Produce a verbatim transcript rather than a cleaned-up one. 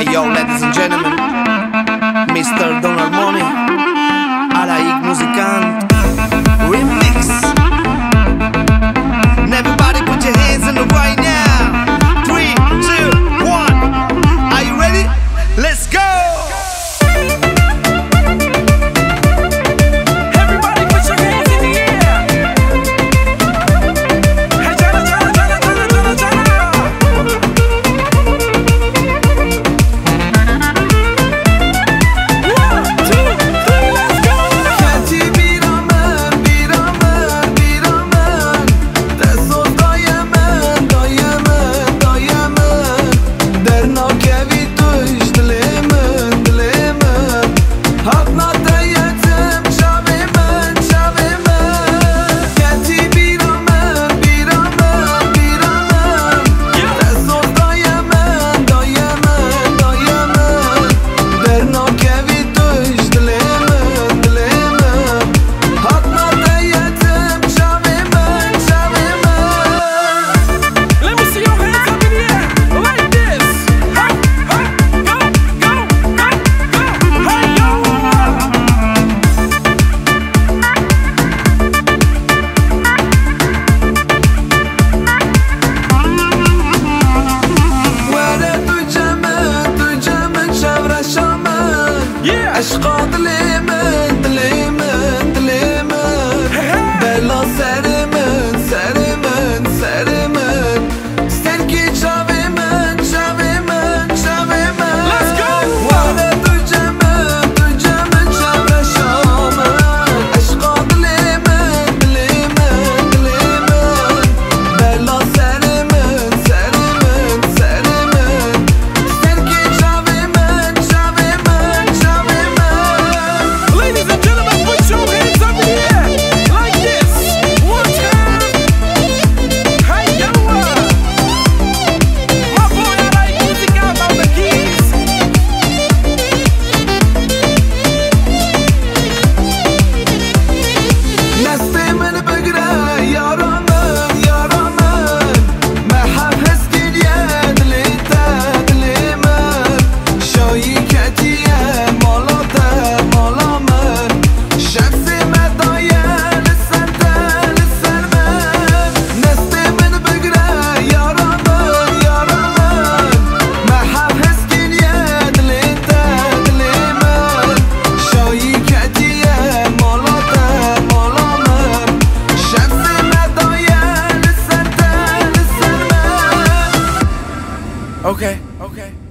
yo, ladies and gentlemen, mister Don Harmony, Alaik Muzikant Remix. And everybody put your hands in the right now. Three, two, one. Are you ready? Let's go! عشقا دل من دل من دل من بلا سر من سر من سر من سرکی چاو من چاو من چاو من واره تو جمع تو جمع چاو شامن عشقا دل من دل من دل من بلا سر من سر من سر من سرکی چاو من چاو من چاو Ladies and gentlemen, put your hands up in the air like this. One time. Hey yo, my boy Alaik Muzikant on the keys. دست من بگیره یارمن یارمن محب حس کردیه دلت دل من شایی کتیه مالاته مالا من شخص مدایه لسر ده لسر من دست من بگیره یارمن یارمن محب حس کردیه دلت دل من شایی کتیه مالاته مالا من شخص مدایه لسر ده لسر من Okay, okay.